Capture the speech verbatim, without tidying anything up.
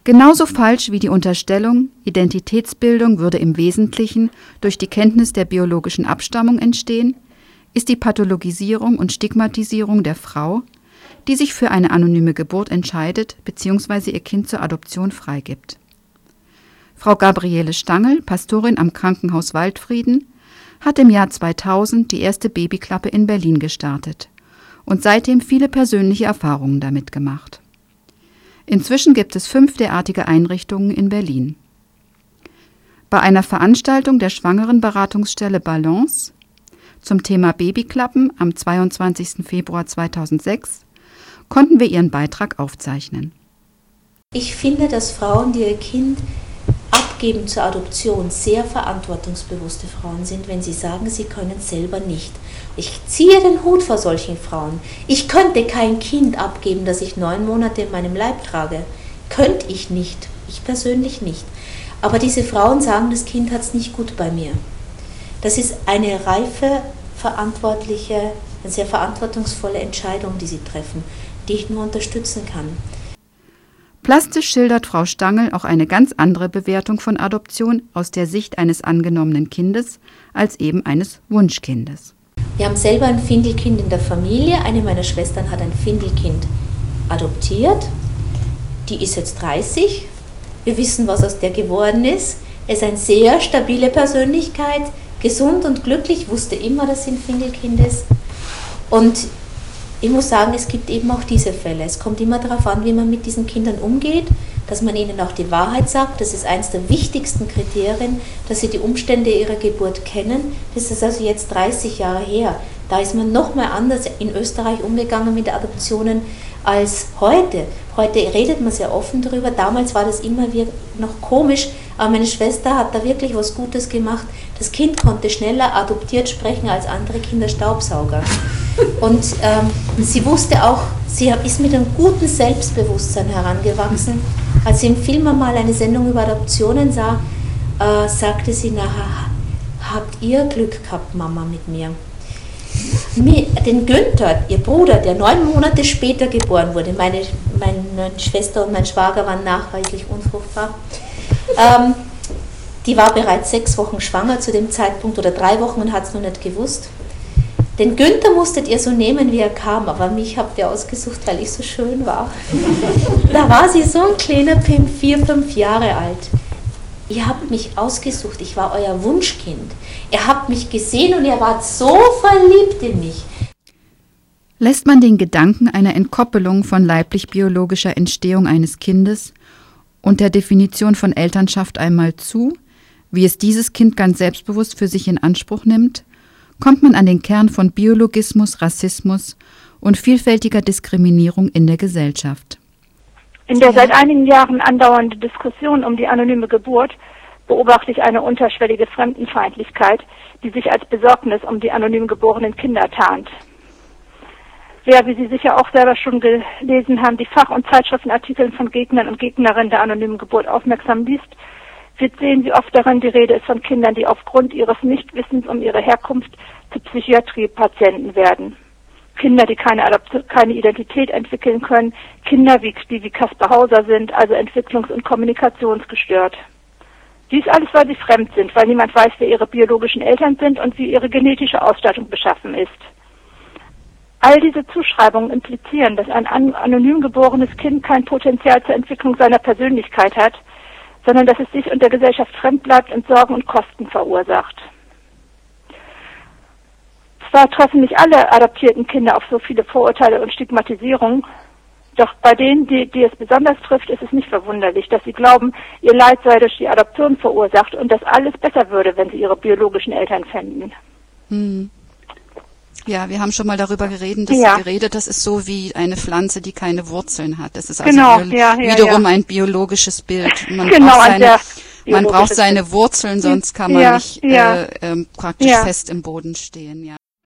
Genauso falsch wie die Unterstellung, Identitätsbildung würde im Wesentlichen durch die Kenntnis der biologischen Abstammung entstehen, ist die Pathologisierung und Stigmatisierung der Frau, die sich für eine anonyme Geburt entscheidet bzw. ihr Kind zur Adoption freigibt. Frau Gabriele Stangl, Pastorin am Krankenhaus Waldfrieden, hat im Jahr zweitausend die erste Babyklappe in Berlin gestartet und seitdem viele persönliche Erfahrungen damit gemacht. Inzwischen gibt es fünf derartige Einrichtungen in Berlin. Bei einer Veranstaltung der Schwangerenberatungsstelle Balance zum Thema Babyklappen am zweiundzwanzigsten Februar zweitausendsechs konnten wir ihren Beitrag aufzeichnen. Ich finde, dass Frauen, die ihr Kind abgeben zur Adoption, sehr verantwortungsbewusste Frauen sind, wenn sie sagen, sie können es selber nicht. Ich ziehe den Hut vor solchen Frauen. Ich könnte kein Kind abgeben, das ich neun Monate in meinem Leib trage. Könnte ich nicht. Ich persönlich nicht. Aber diese Frauen sagen, das Kind hat es nicht gut bei mir. Das ist eine reife, verantwortliche, eine sehr verantwortungsvolle Entscheidung, die sie treffen, die ich nur unterstützen kann. Plastisch schildert Frau Stangl auch eine ganz andere Bewertung von Adoption aus der Sicht eines angenommenen Kindes als eben eines Wunschkindes. Wir haben selber ein Findelkind in der Familie. Eine meiner Schwestern hat ein Findelkind adoptiert. Die ist jetzt dreißig. Wir wissen, was aus der geworden ist. Er ist eine sehr stabile Persönlichkeit, gesund und glücklich, wusste immer, dass sie ein Findelkind ist. Und ich muss sagen, es gibt eben auch diese Fälle. Es kommt immer darauf an, wie man mit diesen Kindern umgeht, dass man ihnen auch die Wahrheit sagt. Das ist eines der wichtigsten Kriterien, dass sie die Umstände ihrer Geburt kennen. Das ist also jetzt dreißig Jahre her. Da ist man noch mal anders in Österreich umgegangen mit Adoptionen als heute. Heute redet man sehr offen darüber. Damals war das immer wieder noch komisch, aber meine Schwester hat da wirklich was Gutes gemacht. Das Kind konnte schneller adoptiert sprechen als andere Kinder Staubsauger. Und ähm, sie wusste auch, sie ist mit einem guten Selbstbewusstsein herangewachsen. Als sie im Film mal eine Sendung über Adoptionen sah, äh, sagte sie nachher, habt ihr Glück gehabt, Mama, mit mir. Den Günther, ihr Bruder, der neun Monate später geboren wurde, meine, meine Schwester und mein Schwager waren nachweislich unfruchtbar, ähm, die war bereits sechs Wochen schwanger zu dem Zeitpunkt oder drei Wochen und hat es noch nicht gewusst. Den Günther musstet ihr so nehmen, wie er kam, aber mich habt ihr ausgesucht, weil ich so schön war. Da war sie so ein kleiner Pimp, vier, fünf Jahre alt. Ihr habt mich ausgesucht, ich war euer Wunschkind. Ihr habt mich gesehen und ihr wart so verliebt in mich. Lässt man den Gedanken einer Entkoppelung von leiblich-biologischer Entstehung eines Kindes und der Definition von Elternschaft einmal zu, wie es dieses Kind ganz selbstbewusst für sich in Anspruch nimmt, kommt man an den Kern von Biologismus, Rassismus und vielfältiger Diskriminierung in der Gesellschaft. In der seit einigen Jahren andauernden Diskussion um die anonyme Geburt beobachte ich eine unterschwellige Fremdenfeindlichkeit, die sich als Besorgnis um die anonym geborenen Kinder tarnt. Wer, wie Sie sicher auch selber schon gelesen haben, die Fach- und Zeitschriftenartikel von Gegnern und Gegnerinnen der anonymen Geburt aufmerksam liest, wird sehen, wie oft darin die Rede ist von Kindern, die aufgrund ihres Nichtwissens um ihre Herkunft zu Psychiatriepatienten werden. Kinder, die keine, Adopt- keine Identität entwickeln können, Kinder, wie, die wie Kaspar Hauser sind, also entwicklungs- und kommunikationsgestört. Dies alles, weil sie fremd sind, weil niemand weiß, wer ihre biologischen Eltern sind und wie ihre genetische Ausstattung beschaffen ist. All diese Zuschreibungen implizieren, dass ein an- anonym geborenes Kind kein Potenzial zur Entwicklung seiner Persönlichkeit hat, sondern dass es sich und der Gesellschaft fremd bleibt und Sorgen und Kosten verursacht. Zwar treffen nicht alle adoptierten Kinder auf so viele Vorurteile und Stigmatisierung, doch bei denen, die, die es besonders trifft, ist es nicht verwunderlich, dass sie glauben, ihr Leid sei durch die Adoption verursacht und dass alles besser würde, wenn sie ihre biologischen Eltern fänden. Hm. Ja, wir haben schon mal darüber geredet, dass ja. geredet, das ist so wie eine Pflanze, die keine Wurzeln hat. Das ist also genau, bio- ja, ja, wiederum ja. ein biologisches Bild. Man genau, braucht seine, man braucht biologisches seine Wurzeln, sonst kann man ja, nicht ja. äh, ähm, praktisch ja. fest im Boden stehen. Ja.